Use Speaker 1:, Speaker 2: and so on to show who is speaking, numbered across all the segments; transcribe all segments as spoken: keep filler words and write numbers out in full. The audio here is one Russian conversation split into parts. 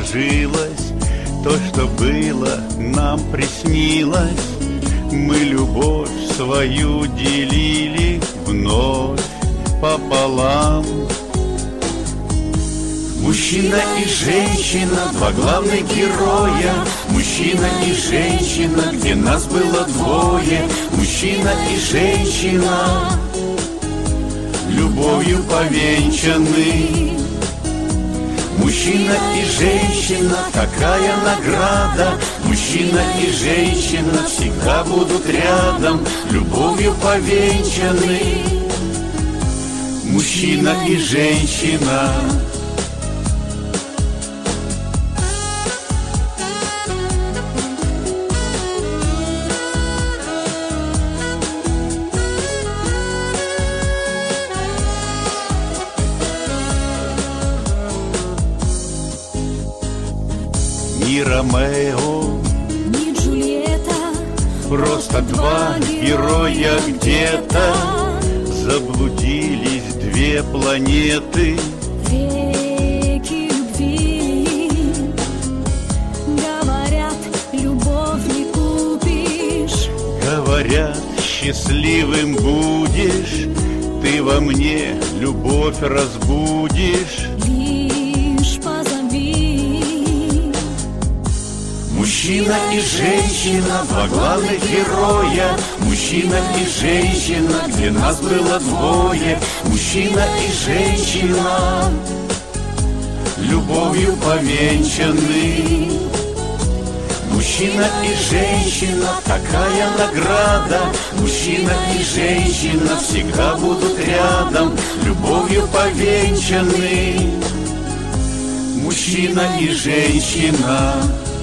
Speaker 1: сложилось, то, что было, нам приснилось. Мы любовь свою делили вновь пополам. Мужчина и женщина, два главных героя. Мужчина и женщина, где нас было двое. Мужчина и женщина, любовью повенчаны. Мужчина и женщина, такая награда. Мужчина и женщина всегда будут рядом, любовью повенчаны. Мужчина и женщина. Ни Ромео,
Speaker 2: ни Джульетта,
Speaker 1: просто два героя где-то. Заблудились две планеты.
Speaker 2: Реки любви. Говорят, любовь не купишь.
Speaker 1: Говорят, счастливым будешь. Ты во мне любовь разбудишь.
Speaker 2: Лишь позови.
Speaker 1: Мужчина и женщина, два главных героя. Мужчина и женщина, где нас было двое. Мужчина и женщина, любовью повенчаны. Мужчина и женщина, такая награда. Мужчина и женщина всегда будут рядом, любовью повенчаны. Мужчина и женщина.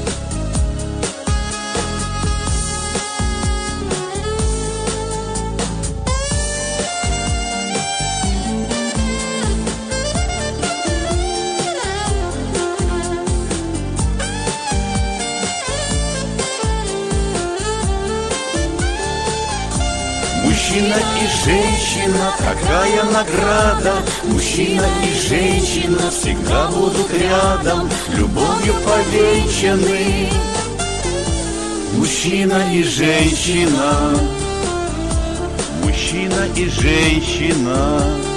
Speaker 1: Мужчина и женщина, такая награда. Мужчина и женщина всегда будут рядом, любовью повенчаны. Мужчина и женщина. Мужчина и женщина.